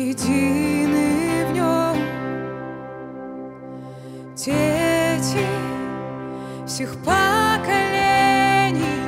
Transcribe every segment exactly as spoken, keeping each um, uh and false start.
едины в нем. Дети всех поколений,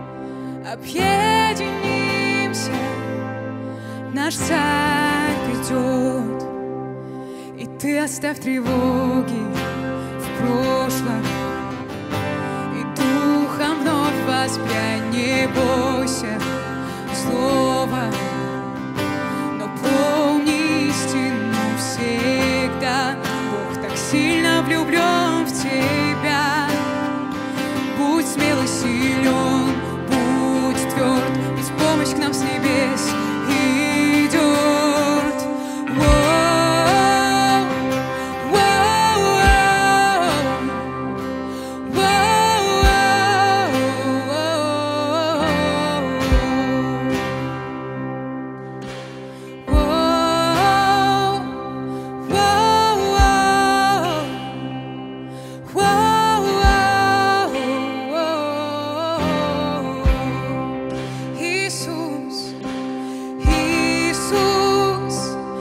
объединимся, наш царь придет. И ты оставь тревоги в прошлом, и духом вновь воспрянь, не бойся слова, но помни истину всегда. Бог так сильно влюблен в тебя. Будь смел и силен, будь тверд, ведь помощь к нам с небес идет. Воу, воу, воу, Иисус, Иисус,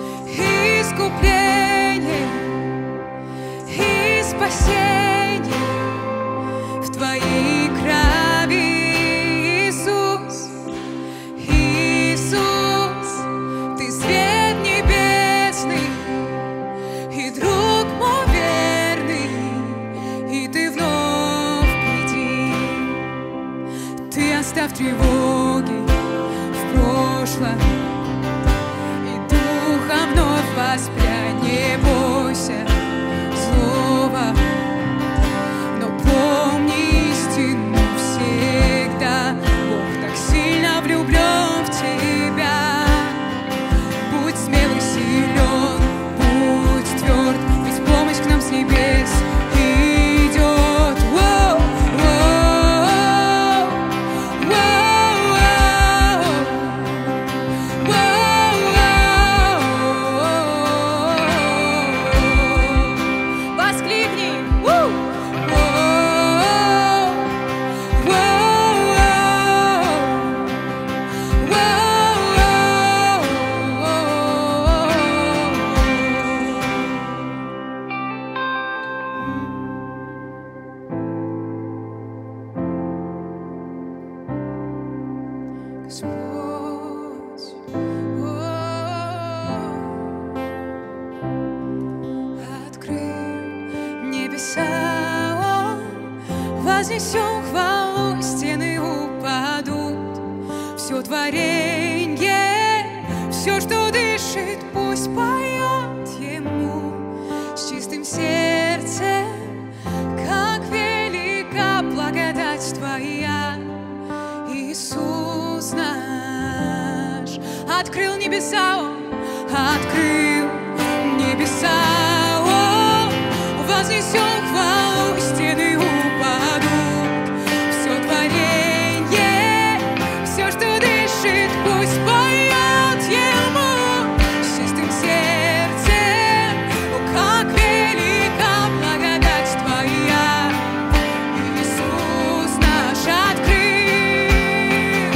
искупление и спасение в Твоей крови. Иисус, Иисус, Ты свет небесный и друг мой верный, и Ты вновь приди. Ты оставь тревоги в прошлом, и духом вновь воспрянь, не бойся злого, но помни истину всегда. Бог так сильно влюблен в тебя. Будь смел и силен, будь тверд, ведь помощь к нам с небес идет. Воу, воу, воу, воу. Воскликни! Воу, Господь, открыл небеса Он, вознесем хвалу, стены упадут. Все творенье, все, что дышит, пусть поет Ему с чистым сердцем. Как велика благодать Твоя, Иисус наш. Открыл небеса Он, открыл небеса Он, вознесем хвалу, стены упадут. Все творенье, все, что дышит, пусть поет Ему с чистым сердцем. О, как велика благодать Твоя, Иисус наш. Открыл,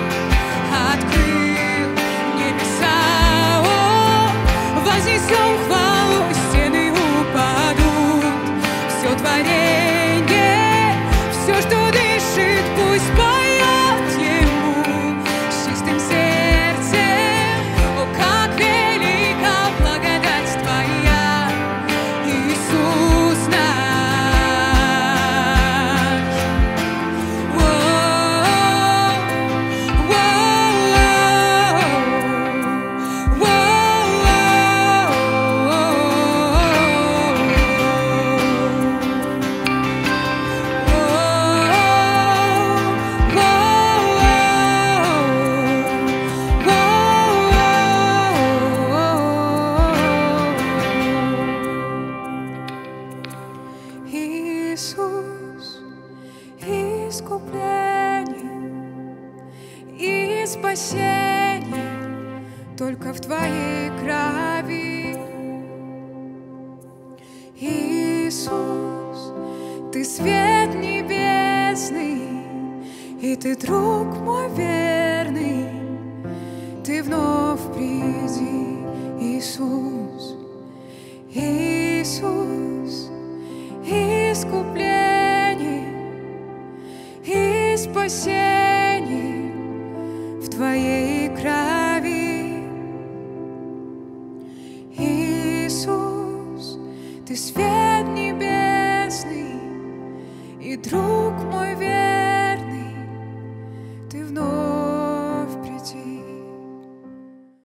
открыл небеса Он, вознесем хвалу, стены упадут. Все творенье, все, что дышит, пусть поет Ему с чистым сердцем. О, как велика благодать Твоя, Иисус наш. Воу, воу, Иисус, искупление и спасение только в Твоей крови. Иисус, Ты свет небесный, и Ты друг мой верный, Ты вновь приди. Иисус, Иисус, искупление и спасение в Твоей крови. Иисус, Ты свет